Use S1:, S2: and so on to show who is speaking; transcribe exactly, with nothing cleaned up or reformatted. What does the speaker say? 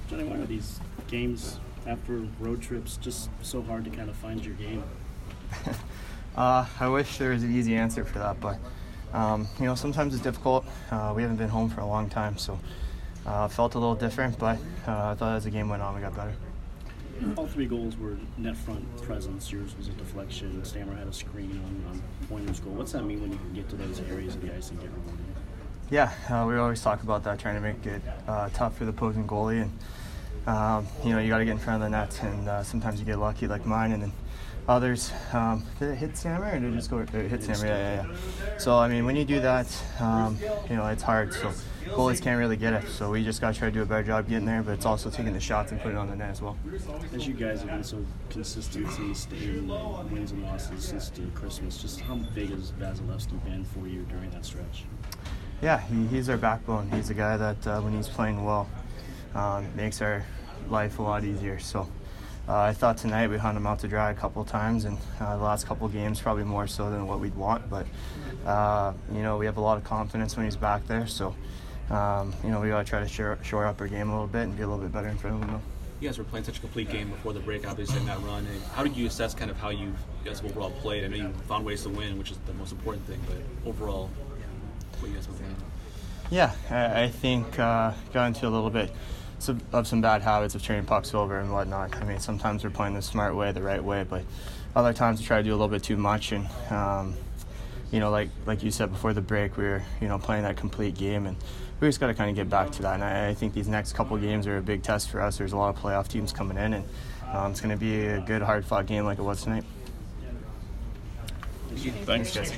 S1: Johnny, why are these games after road trips just so hard to kind of find your game?
S2: uh, I wish there was an easy answer for that, but um, you know, sometimes it's difficult. Uh, we haven't been home for a long time, so uh, it felt a little different, but uh, I thought as the game went on, we got better.
S1: All three goals were net front presence. Yours was a deflection. Stammer had a screen on, on Pointer's goal. What's that mean when you can get to those areas of the ice and get rewarded?
S2: Yeah, uh, we always talk about that, trying to make it uh, tough for the opposing goalie, and um, you know, you got to get in front of the net, and uh, sometimes you get lucky, like mine, and then others. Um, did it hit Stammer, or did it just go? It hit Stammer, yeah, yeah, yeah. So I mean, when you do that, um, you know, it's hard. So goalies can't really get it. So we just got to try to do a better job getting there, but it's also taking the shots and putting it on the net as well.
S1: As you guys have been so consistent in staying wins and losses since Christmas, just how big has Vasilevsky been for you during that stretch?
S2: Yeah, he, he's our backbone. He's a guy that uh, when he's playing well, um, makes our life a lot easier. So uh, I thought tonight we hung him out to dry a couple of times, and uh, the last couple of games probably more so than what we'd want. But uh, you know, we have a lot of confidence when he's back there. So um, you know, we got to try to shore, shore up our game a little bit and be a little bit better in front of him. Though.
S3: You guys were playing such a complete game before the break, obviously, in that run. And how did you assess kind of how you guys overall played? I know you found ways to win, which is the most important thing, but overall, what you guys were doing?
S2: Yeah, I, I think uh, got into a little bit some, of some bad habits of turning pucks over and whatnot. I mean, sometimes we're playing the smart way, the right way, but other times we try to do a little bit too much. And um, you know, like like you said before the break, we were you know playing that complete game, and we just got to kind of get back to that. And I, I think these next couple of games are a big test for us. There's a lot of playoff teams coming in, and um, it's going to be a good, hard-fought game like it was tonight.
S1: Thanks, guys.